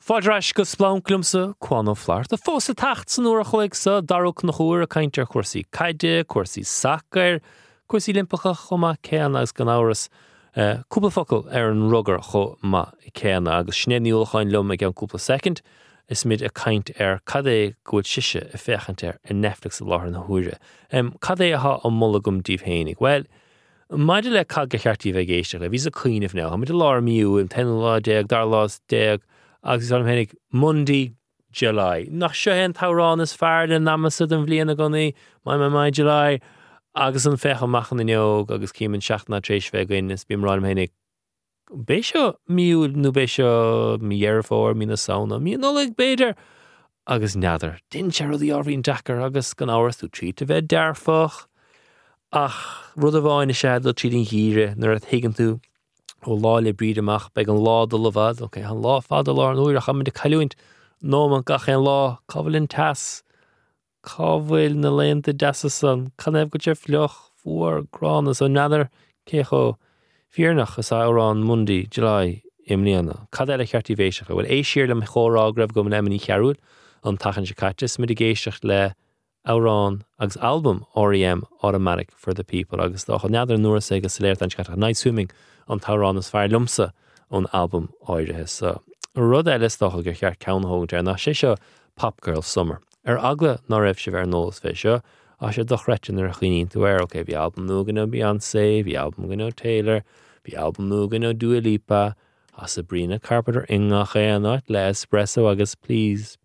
Fádrais go splánklumsa cuan ó fleart, a fós a tacht san uair a chuig sa darach na chuair a caintear cuasaí caide, cuasaí sacr, cuasaí limpacha chuma céan agus gan áras cúpla focail an rugar chuma céan agus snéniúlachain lom ag an cúpla second is mid a caint cadé gúid siise a fechant Netflix a láthar na huaire. Cadé a ha an mullagum díomh Well, maidide le cad go cheartí bheith géiste le vís a cuiineh now, ha mid a lár miú an 10 lá déag, dar lás déag, agus an hénig Monday, July. Nach seo hen tárán is fearr den namasad an bbliana gonaí, mai July, agus an fecha machan in neog, agus címan seachna tréis fegain is bím rán hénig Béisio miú nó béisio mi dhearfór, mi na sauna, mi nolig beidir, agus neadar. Din searad í orhín Dakar agus gan áras tú trí a bheith dearfach, ach rud a bháin is sead le tríd in híre, nar a higan tú ó lá le bríd amach beag an lá do lefad, ok, an lá fad a lá an uair a chamid de caiúint, nó man gach an lá, cabhfuil tas, cabhfuil na leanta dasa san, canebh go tíir fleoch, fuair, grán, as o neadar, cécho, Fiernach is árán Monday, July, imlíana. Cad eile cheartí bhéiseach. Bhfuil éisiir le chórá greibh go an emmaní chearúil an tachan se caitis, mid a géisteach le árán agus album R.E.M. Automatic for the People agus dá neadar nuair sé agus léir an scatach Night Swimming an tárán is fear lumsa an album áirithe. So, rud eile is dócha gur cheart ceannthóg dear na sé seo Pop Girl Summer. Agla ná raibh se bhar nólas fé seo, a sé dochretin ar a chuoín tú ok, bhí album nu gan Beyoncé, bhí album gan Taylor, bhí album nu gan Dua Lipa, a Sabrina Carpenter ingach éanát le espresso agus please,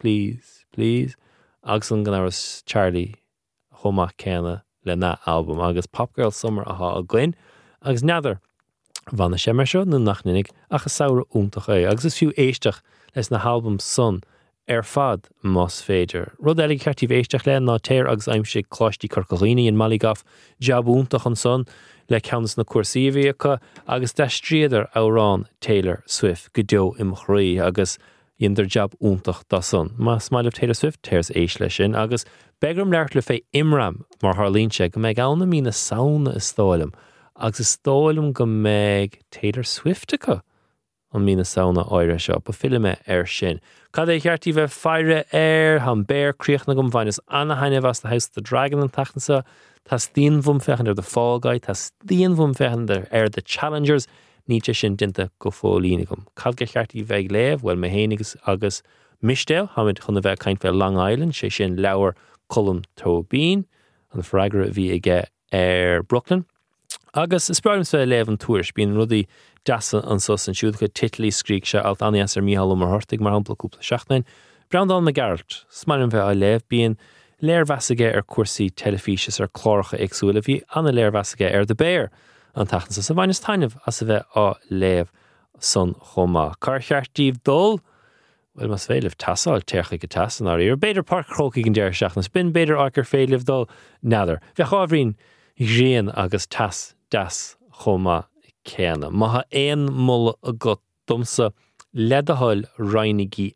agus an gan áras Charlie chumach céna le na album agus Pop Girl Summer a gcuin, agus neadar bhana sé mar seo nó nachninnig achas saoire úntach agus is fiú éisteach leis na album son fad más féidir. Rud eile ceartí bhéisteach le ná téir agus aimsí cláistí Corcaghíní in Malligaf jabúntach an son le ceannas na cuasaíomhaíocha agus de stríadar árán Taylor Swift go deo im chraí agus iondar jab úntach da son. Má smaileh Taylor Swift téirs éis lei sin agus begram leart le fé imram mar Harlínse go méid anna mí na saona is stáilm agus is stáilm go méid Taylor Swiftacha an mí na saona áire seo ba filime sin. Cad é cheartí bheith feire han béir críochna gom bhain is anna haineh as the House of the Dragon an tachansa, tas díonmhum fechan ar the Fall Guy, tas díonmhum fechan ar the Challengers, níte sin dinta go fólína gom. Cad go cheartí bheith léamh, well méhénigus agus mistéil, hamid chuna bheith caint bheith Long Island, sé sin leabhar Colm Tóibín, an freigra a bhí ige Brooklyn. Agus is spraim fé léamh an túirs, bíon rudí dasa an sos an siúd go titlí scríg se alt anías ar míhall mar hortig mar hampla cúpla seachnain. Brandán me Garrett, smailm bheith a léamh bíon léirmheasaige ar cuasaí telefísis ar chlóracha éagsúla bhí anna léirmheasaige ar the Bear an tachansa sa bhain is tainmh as a bheith á léamh son chomá. Car cheartíomh dul, well mas féileh tasáil teircha go tasan ar ír. Beidir park chrócaí an deir seachnas, bin beidir ácar féileh dul neadar. Bheith ábhrín réan agus das chomá céanna. Maithe éon mulla a go dumsa ledathil reinigí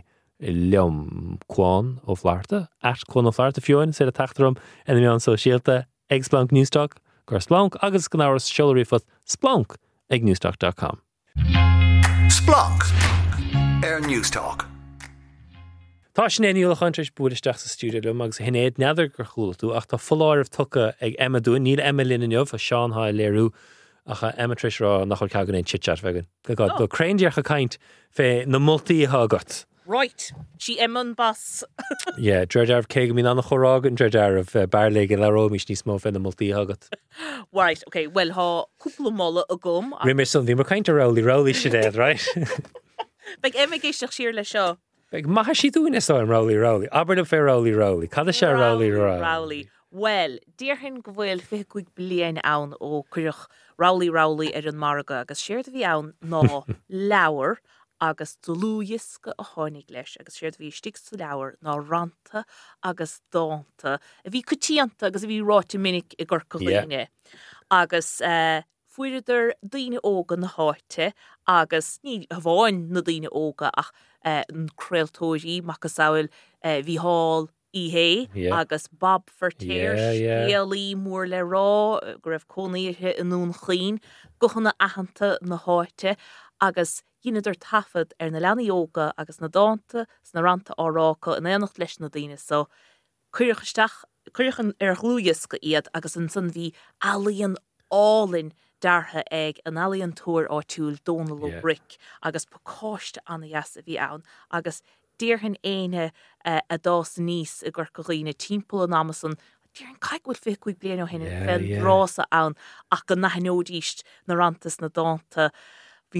leom cuán ó Flearta, cuán ó Flearta fiúin, sé a tachtarm en an sosiálta ag Splunk Newstalk, gur Splunk agus gan áras seolairí fut Splunk ag newstalk.com. Splunk ar Newstalk. Tá sin éíola chuinteis búisteach sa stúdio le agus hinnéad neadar gur chúla tú ach tá foláirh tucha ag Emma dún, níl Emma linneomh a Seán há léirú ach a Emma tris rá nach chuil ceagan éon chitchat vegan. Go craindeach a caint fé na multaí agat. Right, she Emman bus. Yeah, dreidar cé go mín anna chorágan dreidar of barlaig a leró mis níos mó fé na multaí agat. Right, okay, well ha cúpla molla a gum. Rimir son bhí mar caint a rálaí siad, right? Beg Emma géisteach siar le seo. Beg maithe si dúin is an rálaí. Aber na fé rálaí. Cad sé rálaí. Well, díorthain go bhfuil 50 bliain ann ó cuireach rálaí ar an marga agus séird bhí ann ná leabhar agus dulúis go a tháinig leis agus séird bhí stig sa leabhar ná ranta agus dáanta a bhí cutíanta agus a bhí ráte minic I gcurcaíine agus fuidir daoine óga na háite agus ní a bháin na daoine óga ach an creiltóirí mac a saoil bhí hall Ihé agus Bob Fertier Éalaí mór le rá go raibh cónaíthe in nún chlín go chuna ahananta na háite agus ginidir tafad na leannaí óga agus na dáanta na ranta árácha in éanacht leis na daine so cuirchan glúias go iad agus an san bhí alíon álinn dartha ag an alíon túir áitiúil Donal Brick agus pacáiste anna a bhí ann agus díorhan éine a dás níos a gur goghine timppla an Amazon Díorhan caiigúil fiúig blian ó hinna fel rása ann ach go nahinódíist na rantas na dáanta bhí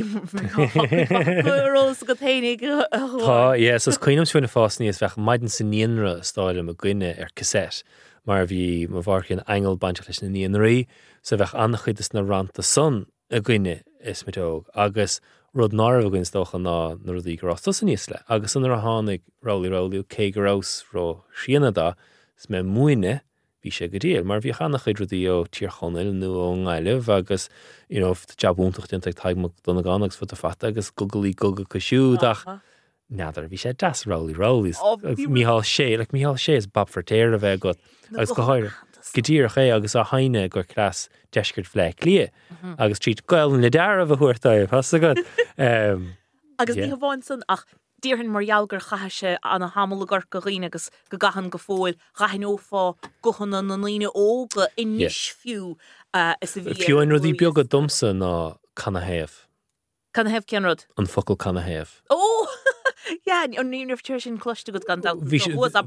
go tainig Tá, sos cuinom siúna fásní is bheith maidin san níonra stáile a gcuine cassette mar bhí mar bharcin engel baint leis na níonraí sa bheith annachchuid is na ranta son a gcuine is mitóg agus rud nára a gcuin stocha ná na rudí gorás san níos le agus san ar a tháinig rálaí cé gorás ró síana dá is me muoine bhí sé go díal, mar bhí chanachchuid rudí ó tíorchonil nó ó ngáileh agus jabúntacht den taigmach donna gánagus fu a fata agus gogalí goga cosisiúdach neadar bhí sé das rálaí míhall sé is bab fortéir a bheith go agus go háir godíir ché agus a haine gur cras deisgurt le lia agus tríd goiln le dear a bhhuairtaibh has a go agus ní bháin san ach díorhann margheallgur chaise anna hamla gur go riine agus go gahan go fóil chahin ófá gochan an líine óga inis fiú is a bhí fiúin rudí beag go domsa ná canahéamh cean rud an focail canahéamh an níomh tuir sin cloiste go gan bhí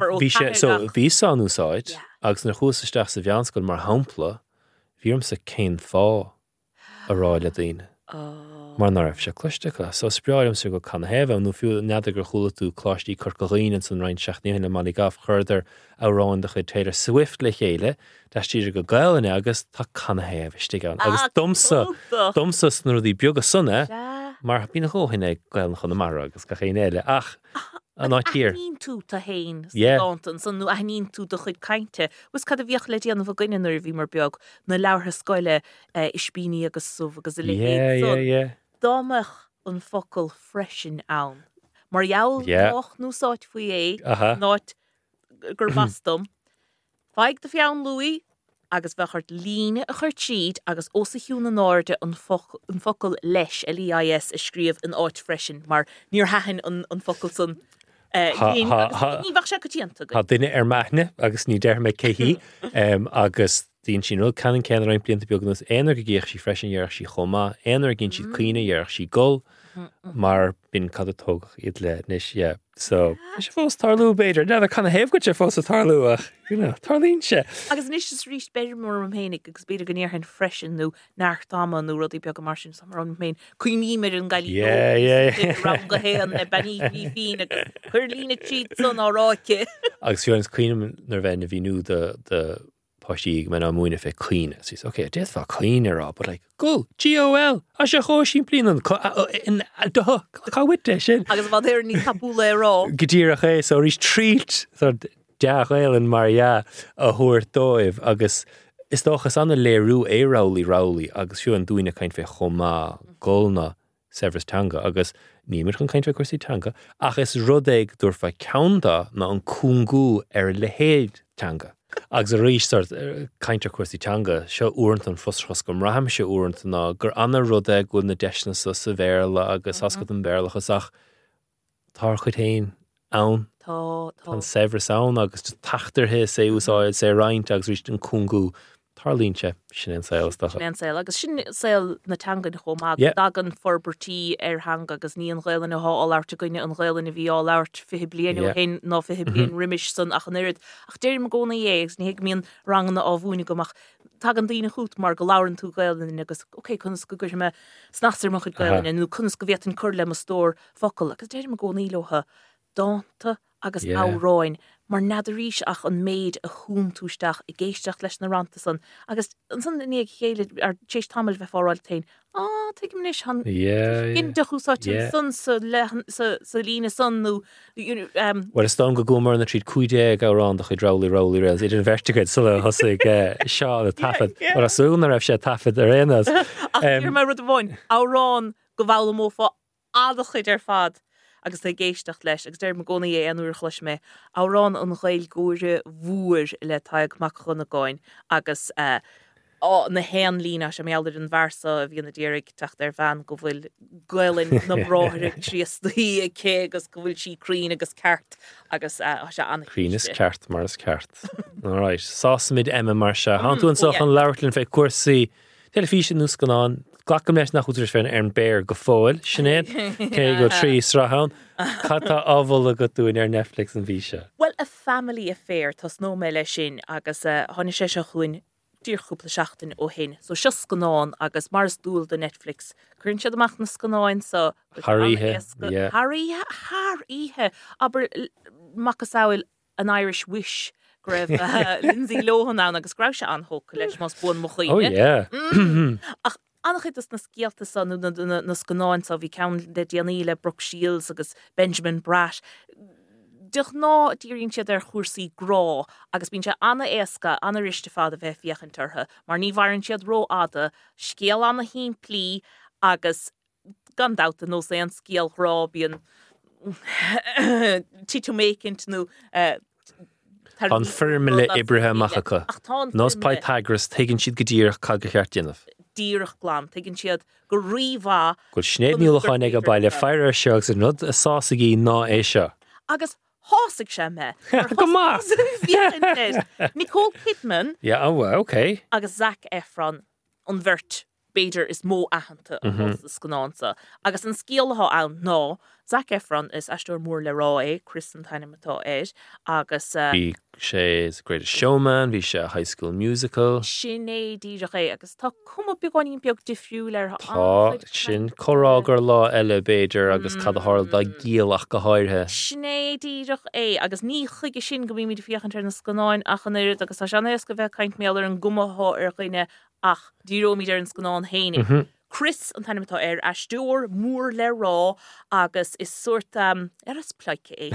san úsáid agus na chuasaisteach sa bheanscoil mar hampla bhíorm sa cén fá a ráile daoine mar nar raibh sé cloistecha so spreáilm sa go canahéamh nó fiú neadar gur chula tú cláistí curcaghín san rain seachníonna maní gaf chuidir áráin de chu téidir swift le chéile deistíidir go gailne agus tá canahéamh istigán agus domsa san rudí beag a sunna mar bína chóhinna gailna chun na mar agus go chéine éile ach an átír nín tú tá hain dátan san nó a nín tú do chuid cainte was cad a bhíoch le díanana bh gaiineir bhí mar beag na leabhartha scoile ispíní agus súh agus a le dámach an focail freisin ann mar jaall núsáid faoi náit gur bastom feig de fiann luí agus bheitchart líne a chuir tríd agus os a hiún an áde an focail leis LEIS a scríomh an áit freisin mar níor hain an focail san ní bhah se go tíanta Tá duine ar maithne agus ní deir me céhí agus dín sin canan cean rain blianta beagnas éonar go ggéoch sí freisin dhearach sí chomá éonar ginn siad cuioine dhearach sí gol mar bin cad atógach iad le níos so sé fós tarlú beidir ne chuna héamh go sé fós a tarlúach tarlíonn se agus níos is rís beidir mór am hénig agus beidir go níor hen freisin nó nachtáma nó rudí beag mar sin sam an méin cuioní mar an gailí go héan na baní hín agus chur lína tríd san áráice agus fiúins cuioine nar bheith na bhíú de páistí me ná muoine fé clean sís okay déad fá clean ará but like go GOL a sé chó sin blin an cáhuiite sin agus bhd ar ní tapúla rá godíach é so rís tríd deachhéilen mar a thuair dóibh agus is dóchas anna léirú rálaí agus fiú an dúine caint fé chomá golna Severstanga agus nímir chun caint fé cuasítanga ach is rudéig dúir fá ceanda ná an cúngú ar lehéadtanga agus a rístart caintear cuasítanga seo uairint an fusras gom raham se uairint ná gur anna rudé go na deisna sa bhéla agus ascad an béirlachas ach tá chud hain ann an Severus ann agus taachtarthe sé úsáid sé roiint agus ríist an cúngú tarlínse sin an saoil agus sin saoil na tangan chomá dagan forbertí ar hanga agus ní an ghéilen aá áláirte goine an ghéilen a bhí áláirt fi blianú hen ná fi blion riimiis san ach an irid ach déir me gona dhégus ní hiag míon ranganna ábhúnig gomach tag an daoine chuút mar go lárann tú gailen agus oké chunas go gur me snachtar mo chud gailen nó chunas go bhéan chur le a stór focail agus déir me gona ílotha dáanta agus áráin mar nadaríis ach an méid a hún túisteach I géisteach leis na ranta san agus an san ní chéile ar tééis tamil bheith fáráil tain te muis han gin deúsáte san sa lína san nó Well is sto go gomar na tríd cuide árán a chud rálaí réils idir vertigaid sulla thosaigh seo a tafad ar a súna raibh sé tafad ar rénas mar rud bháin árán go bhla mófa adachuid ar fad agus é géisteach leis agus déir me gona anúair chluis me árán an ghail góire bhuair le taag mac chuna gáin agus na hen lína sem méaldir an bharsa a bhí na ddírig techt van go bhfuil goilinn na bráthir tríostaí a cé agus go bhfuil si crín agus ceart agus se an Crín is ceart mar is ceart. Alright, sásamid Emma mar se. Han tú an soch an leirlinn fé cuasaí telefísin nús ganán, glacham leis nach útar féin an béir go fóil, sinnéad, cé go trí srahan, chatta ábhil a go dúin Netflix an bhí se. Well, a family affair tas nó mé lei sin agus tháinig sé se chuin díorchúpla seachtain ó hin. So se scanán agus mars dúil de Netflix. Curn siad amach na scanáin so Haríthe, yeah. Haríthe, aber macasáil an Irish Wish greibh Lindsay Lohan ná agus grá se anthóca leis más buin mo chuoine. Oh yeah. Ach annach is na scialta san na scanáin sa bhí ceann de Dianíle Brooke Shields agus Benjamin Bratt. Duch ná díríonn siad ar chuirsaí grá agus bíonn se anna éasca anna riiste fád a bheith fiochan tartha, mar ní bharann siad ró ada, scéal anna hín plí agus gandáta nó sé an scéal rá bíon títú mécint nó An firmile Ibrahim Achacha. Nos Pythagoras tegann siad go dtír cad go cheart déanamh. Díreach glán, tegann siad go ríomhá. Go snéad níolacháin ag a baile fear seach san nod a sásaí ná é seo. Agus hásaigh sé me. Go más. Nicole Kidman. Yeah, oh well, okay. Agus Zac Efron an bhirt beidir is mó ahananta an scanánsa. Agus an scéaltha ann ná, Zac Efron is eistúir mór le rá é, Chris an taine matá éis, agus Bhí sé is Greatest Showman, bhí sé High School Musical. sin é díreach é, agus tá cuma beagáin beag difriúil ar Tá sin chorágur lá eile beidir agus cad a háil da gíalach go háirthe. Sin é díreach é, agus ní chuige sin go bhí míad fiochan ar na scanáin achan éad, agus tá seanna go bheith caint méallar an gumathá ar chuine ach dírómíad ar an scanán héine. Chris an taine matá ar eistúir mór le rá agus is suirt as pleice é.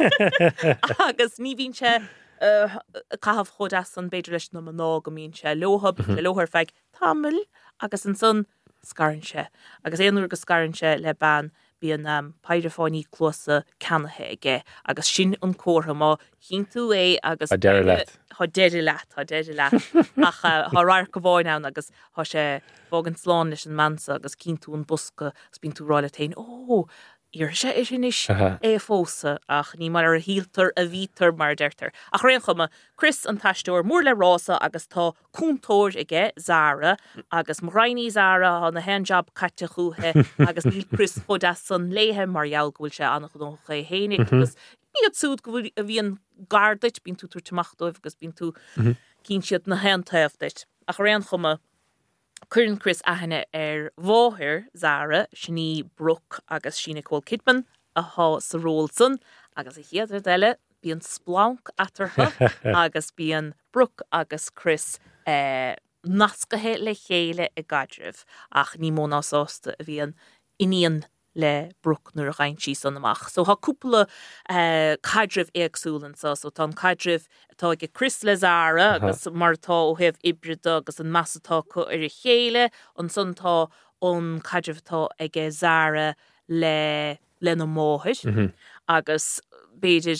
Agus ní bhíonn se cahabh chud as an beidir leis na ná go míonn se lóthab le lóthar feig tamil agus an son scarann se. Agus éonúair go scarann se le ban bíon peidirfáinní chlósa canathe aige agus sin an cótha má chin tú é agus A deire leat. Tá deidir leat. Ach tá ráir go bháin ann agus tá sé bógan sláán leis an mansa agus cin tú an busca agus bín tú ráile tain ír sé é sin is é fósa ach ní mar ar a híaltar a bhítar mar deirtar. Ach réon chuma Chris an taisteúir mór le rása agus tá cúntóir aige Zara agus mrainní Zara an na hen job caite chuúthe agus níl Chris fóda san léthe mar jaall gohfuil se annach don ché hénig agus níiad súd go bhfuil a bhíon gardait bín tú tuairteachtóibh agus bín tú cín siad na hen taobhdait. Ach réon chuma Curran Chris ahanana ar bháthir Zara, sinní Brooke agus sin Nicole Kidman a há sa ról san agus a chéadar deile bíon splánc atartha agus bíon Brooke agus Chris nascathe le chéile i gaidirh ach ní móna sásta a bhíon iníon le Brooke nuair a chaint sí san amach. So há cúpla caidrih éagsúlan so tá caidrih tá ag Chris le Zara agus martá ó heh ibrida agus an massatá chu ar a chéile an suntá ón caidrihtá ag Zara le na móthir agus beidir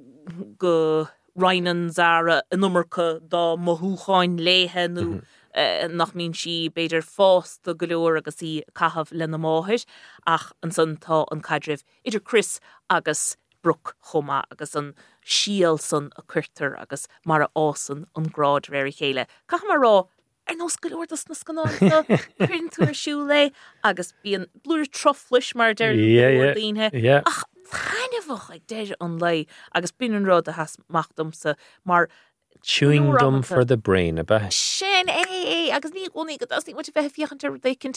go reinan Zara an numarcha dá mothúcháin léthe nó nach mín si beidir fásta go leor agus í cahabh le na móthir ach an suntá an caidrih idir Chris agus Brooke chuma agus an síal san a cuirtar agus mar a ásan an grád réir chéile. Cach mar rá ar nó go leordas na scanáilta chuann tú ar siú le agus bíon blúir troflis mar deir daoine ach tainehach ag deir an lei agus bíon an rád a has machtamsa mar Chewing gum for the brain, a bit. Sin é agus ní gcónaí go as ní bhaid bheith fiochantar décinnt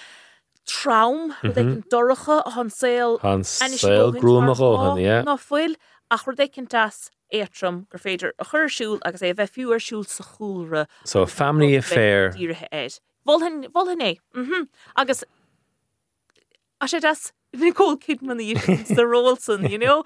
traum décinnt doracha an saoil grúmach yeah. ná foiil a chur décinnt as étram gur féidir a chur siúil agus é bheith fiúar siúil sa chúlra. So a family affair. Díirithe éid. Bhil é. Agus a sé das Nicole Kidman í sa Rolson, you know?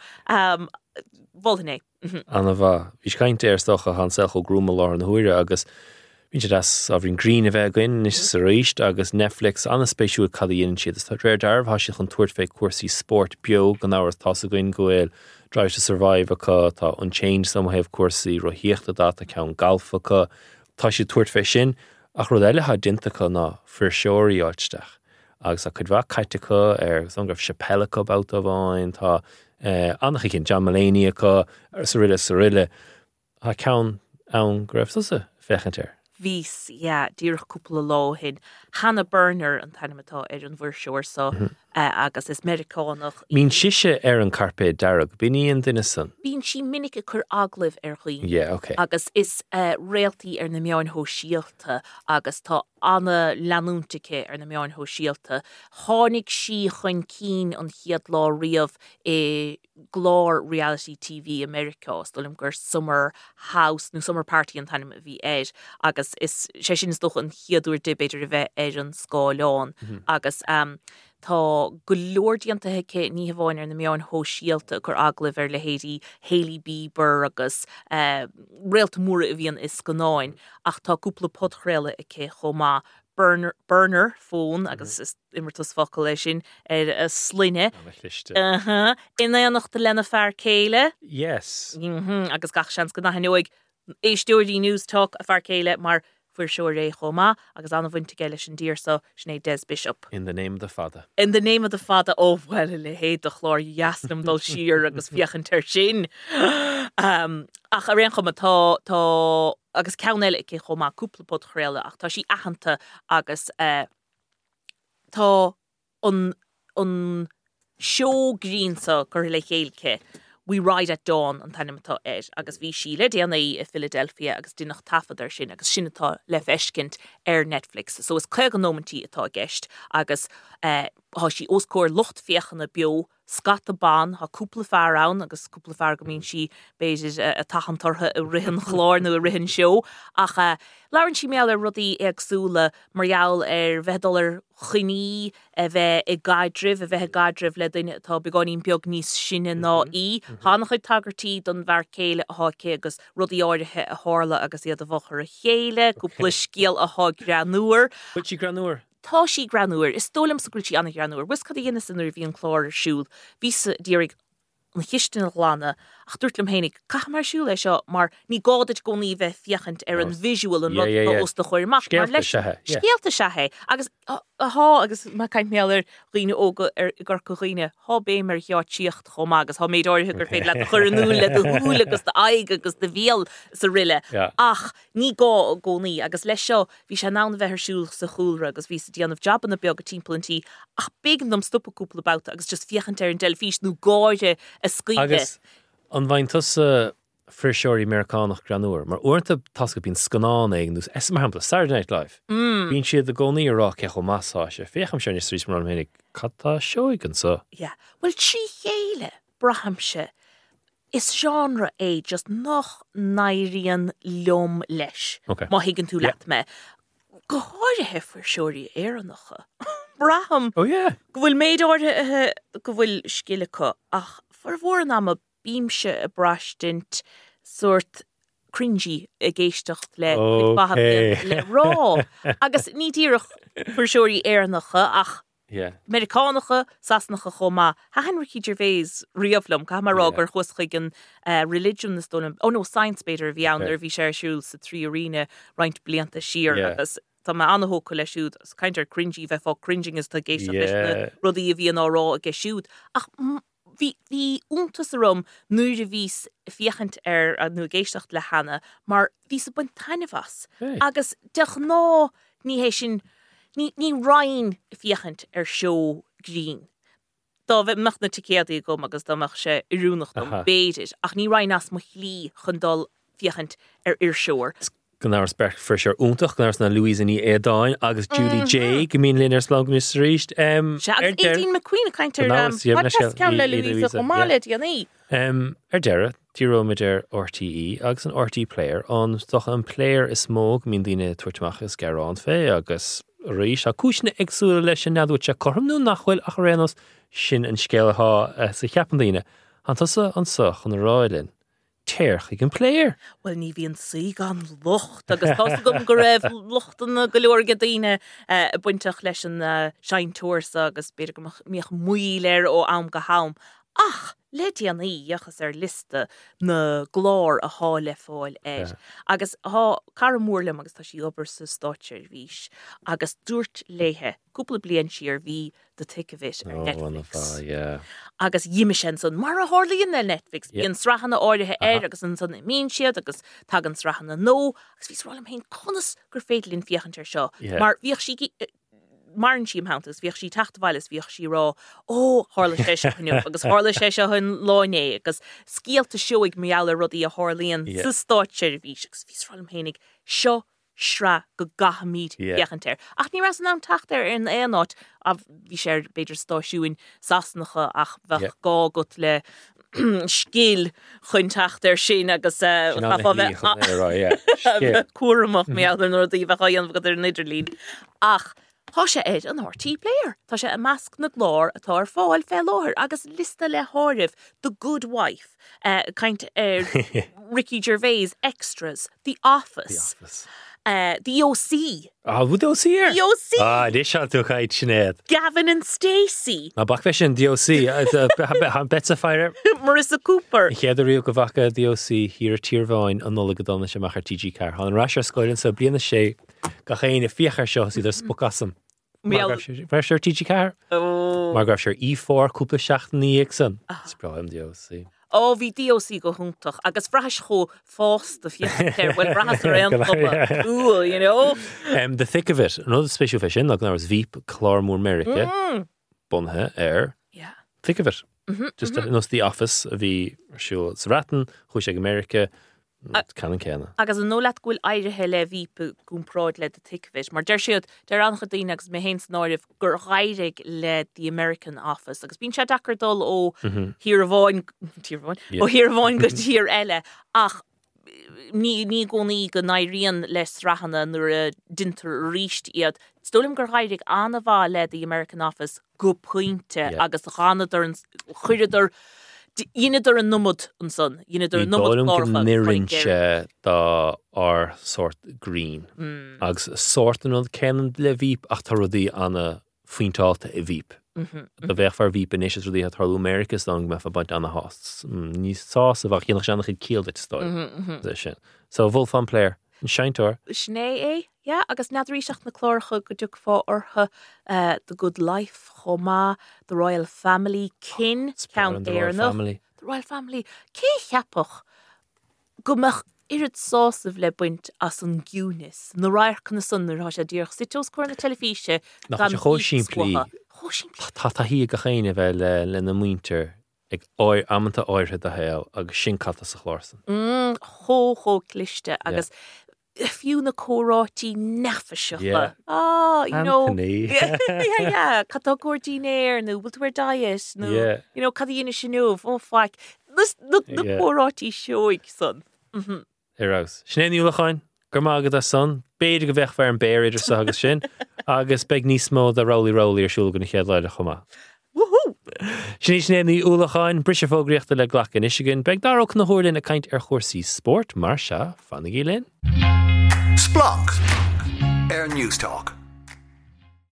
Bhil é. Anna bha, bhís caint éirstocha an selcho grúma lá an huire agus bhín sé das a bhín green a bheith goin is sa ríist agus Netflix anna spéisiúil cadíonn siad is tá réir darb há sich an tuairt fé cuasaí sport bio gan áhar tá a goin gohfuil Drive to Survive acha tá Unchained sam heh cuasaí roiíochtta data ceann galfacha tá sé tuairt fé sin ach rud eile ha dintacha ná fir seoirí áitsteach. Agus a chud bha caitecha songraf Chapelacha bauta bháin, tá annach cinn John Mulaney acha, sa riile, ha ceann ann greibh susa fechantir. Vís, díoch cúpla lá hin. Hannah Burner an tanimetá an bhir seoir so agus is Americánach. Mín siise an carpe darag, bíon duine san? Bín si minic a chur aglah chuoin. Yeah, okay. Agus is réaltaí na meáin ho síalta agus tá anna leanúntacha na meáin ho síalta. Tháinig si chun cín an chiad lá riamh glár reality TV America, stolim gur summer house, nó summer party an tanim a bhí agus is sé sin is doch an chiadúir dibéidir a bheith an scáileán agus tá go leordiantathe ní bháin na meáin ho síalta gur aglah le héadí Hailey Bieber agus réalta móra a bhíon is gnáin ach tá cúpla podchréile ché chomá burner fón agus is immertas focail lei sin a sline. Ina annach de lena fear céile? Yes. Agus gach seans go nachhanóig éistúirí News Talk a fear céile mar fuair seoir ré chomá agus anna bhainte geile sin dír so sné Des Bishop. In the name of the Father. In the name of the Father, well le héad a chlár jasnam dul siar agus fiochan tar sin. Ach a réon chuma tá agus ceannéile ché chomá cúpla pod chréile ach tá sí achananta agus tá an seógrínsa gur le chéilce. We Ride at Dawn an tanimetá agus bhí síle déanaí i Philadelphia agus duach tafadar sin agus sinnatá le feiscint Netflix. So is cléag an nómantí atá gceist agus há sí oscóir lucht fiochanna bio scata ban ha cúpla fearrán agus cúpla fear go mín si béidir a tachantartha a rihan chlár nó a rihan seo ach lárann si méall rudí agsúla marall bheitdul chuní a bheith i gaidrih a bheith gaidrih le duine atá beáín beag níos sinne ná í hánach chuid tagartí don bhar céile athcé agus rudí áirithe a hála agus iad a bhachar a chéile cúpla scéal ath granúair. Bud sí granúair? Tá sí granúair, is tólam sa grútí anna granúair, bus cad dhéana san bhí an chlár siúil, ví dírig an chiistin lána ach dúirtlam hénig caiith mar siúil é seo mar ní gáid go ní bheith fiachant an visual an rud os de chuir mar scéalta sethe agus agus má caiint méallir riine óga gur go riine há bé mar tíocht chom agus há méid áirithe gur féad le chur anú le thuúla agus de aig agus de bhéal sa riile ach ní gcónaí agus leis seo bhí sé ná bheithir siúil sa chúlra agus bhí sa díanamh joban na beag a timplantí ach bégan dom stoppaúpla bouta agus just fiachant an delfís nó gáide a scuide. Agus an bhain tusa friseoirí Americánach granúair, mar uirta tasca bín scanán éignús es mar hampla Saturday Night Live. Bín siad a gcónaí ará cecho masáise, fécham sé níos mar an hénig catá seoig an sa. Well trí chéile brahamse is genre just nach nairíon lom leis. Má higann tú leat me. Go háirithe friseoirí éannacha. Braham. Oh yeah. Go bhfuil méid áirithe go bhfuil scéalacha ach for bhór am a bímse a brastint soort cringy a géistecht le rá agus ní díirech friseoirí éannacha ach Americánacha sasnacha chomá ha Henry Gervais riamhlumm ca mar rágur chuschaigin religion na stónam science beidir bhí annar bhí sé siúil sa trí arína roint blianta siar agus tá me anthóca le siúd as caiintear cringy bheith fá cringing is tá géiste leis rudí a bhí an árá a ge siúd ach hí úntas a rom nuair a vís fiachant a nu géistecht le hana mar ví sa buin taine vas agus dech ná ní hé sin ní rain fiachant seo green. Tá bheith meach na ticéadaí gom agus dáach sé iúnach dom béidir ach ní rain as mo chlí chundal fiachant seoir. Gnáir spech friseir úntaach gnáir na Louise ní Édáin agus Julie J go mín línar slagnis ríist. Éidirn McQueen a caiintear cean le Louise go mála díanaí. Deire tíróidir RTE agus an RT player an stocha an player is smóg mín daine tuairteach is garrán fé agus rís a cúisna agsúla leis sin neadú te chomnú nachhfuil ach réanos sin an scéalaá sa cheapan daine an tusa an soch an ráilinn. Teirch ag an player. Well ní bhíon sí gan lucht agus tá gom go raibh luchtan go leor go daine a buinteach leis an sein tuairsa agus beidir go míoch muí léir ó am go ham Ach, le déanaí dheachas liste na glór a há le fáil agus cara mórlam agus tá sí obair sa státeir bhís agus dúirt léthe cúpla blian si bhí de Ticavit ar Netflix. Agus dhiime sin san mar a hálíonn na Netflix bhíon srachanna áirithe agus an san mín siad agus tag an srachanna nó agus bhís rálam hain conas gur féitlín fiochantar seo. Mar bhíoh si mar an siam hantas bhíoh sí tachtbhailes bhíoh sí rá hála sé chuniuh agus hála sé se chun láné agus scíalta seoigh meall rudí a hálíonn sa státeir bhís agus bhís rálam hénig seo sra go gahamíd fiochantar. Ach ní ras an am tacht ar in éáit a bhí sé beidir stáisiúin sasnacha ach bheith gá gut le scéal chun taachtar sin agus cuaramach meall an rudí bheith chaon go ar Nidirlín ach tá sé an RT player. Tá sé a measc na glór atá ar fáil fé láthir agus lista le háirimh The Good Wife, kaint Ricky Gervais extras, The Office. The OC. Bhú the OC ar? The OC. Dé se tú chaid sinnéad. Gavin and Stacey. Ná bach sin the OC. Betsa feire. Marissa Cooper. Chéidir riú go bhacha the OC hir tíormháin an nula go donna sé machar TG Car. Han ráis ar scoilinn sa bliana sé ga chéine fiachar seo idir spocasam. Mar sér TG Car? Mar graf sér E4 cúpla seachtaí san. Spraim the OC. Bhí DOC go thuntach agus bhreis cho fás de fiachtar bhfuil bhreas ar an cool, you know? The thick of it, another special fish in, like there was Veep, Claremore, America, Bunhe, Air, thick of it. Just nos The Office, bhí show Sratan, Chuiseg America, Canan Cena. Agus an nólaat gúil airithe le Veep gúnpráid le de Ticavit, mar der siad der anchadaín agus mé héins náirih gur ghairig le The American Office, agus bín sé dachar dul ó hir bháin go tír eile, ach ní gcónaí go naíonn le srachanna nuair a dintar ríist iad. Stolim gur ghairig anna bhá le The American Office go pointe agus chanadar an chuiridar Iinidir an numod an son. Iinidir an numod glórcha. Nírin sé dá ar sort green. Agus sort an od cenan le Veep ach tar rudí anna faointáilta i Veep. Da bheith far Veep in éis rudí a tarlú Americas dan me fa baint anna hosts. Níos sás a bhach chéanach seannach i cíal dit stoil. So Wolfam player. An seintor. Sné agus nadríiseach na chlórcha go dúg fá ortha The Good Life, Chomá, The Royal Family, Kin, Count Éirnach. The Royal Family. Cé cheapach go meach irid sásamh le buint as an gúnis. Na ráirc na sunnar há sé díoch sitós cuair na telefíse. Nach sé chóisiimplí. Tá hí go chéine bheith le na muinter ag amanta áirthe a héil agus sin cata sa chlársan. Chó cliste agus fiú na córátí nafaisiach. You know. Anthony. Catá córdínéir nó bhfuil diet nó you know cadíine sinúh faic. Na córátí seoig son. Irás. Snéúlachain gur mágad a son, béidir go bheith fear an béir idir sa agus sin, agus beag níos mó a Rowley ar siúil go na chéad leide chomá. Snéní úlachain brise fógriachta le ghlach in Michigan, beag darach na hórlinn a caint ar chóirsaí sport, mar se fanna gí linn. Splunk Air News Talk.